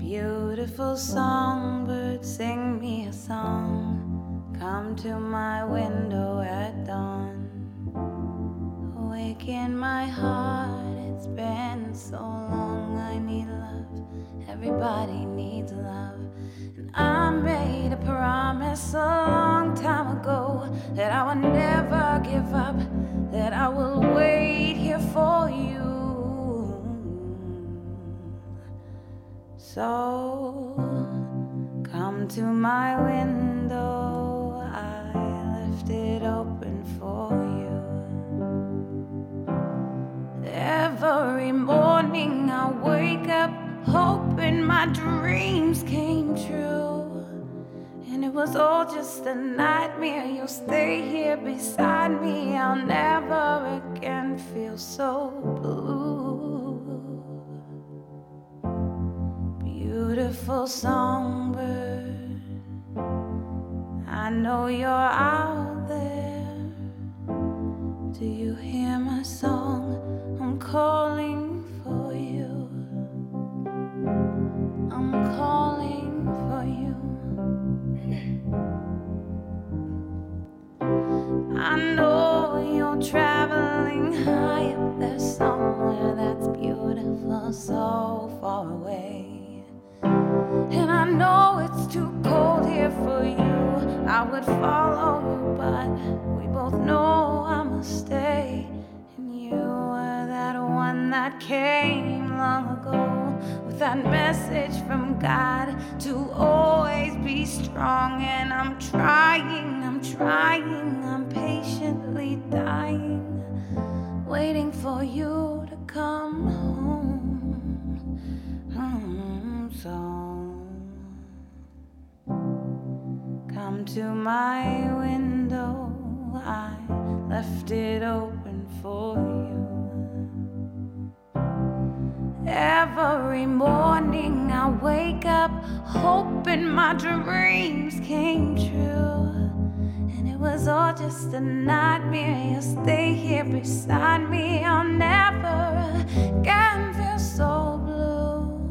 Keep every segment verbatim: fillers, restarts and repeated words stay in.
Beautiful songbird, sing me a song. Come to my window at dawn. Awaken my heart, it's been so long. I need love, everybody needs love. And I made a promise a long time ago that I will never give up, that I will wait here for you. So come to my window, I left it open for you. Every morning I wake up hoping my dreams came true. And it was all just a nightmare. You'll stay here beside me, I'll never again feel so blue. Beautiful songbird, I know you're out there. Do you hear my song? I'm calling for you. I'm calling for you. I know you're traveling high up there somewhere that's beautiful, so far away. And I know it's too cold here for you. I would follow you, but we both know I must stay. And you were that one that came long ago with that message from God to always be strong. And I'm trying, I'm trying, I'm patiently dying, waiting for you to come home. home so come to my window, I left it open for you. Every morning I wake up hoping my dreams came true. And it was all just a nightmare. You'll stay here beside me, I'll never again feel so blue.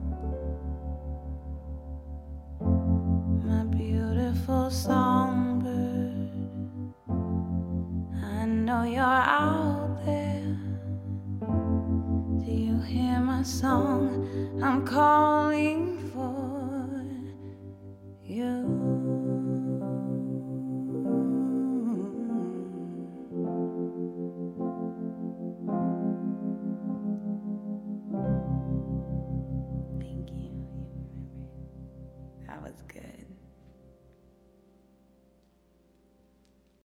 My beautiful songbird, I know you're out there. Do you hear my song? I'm calling for you. Thank you. That was good.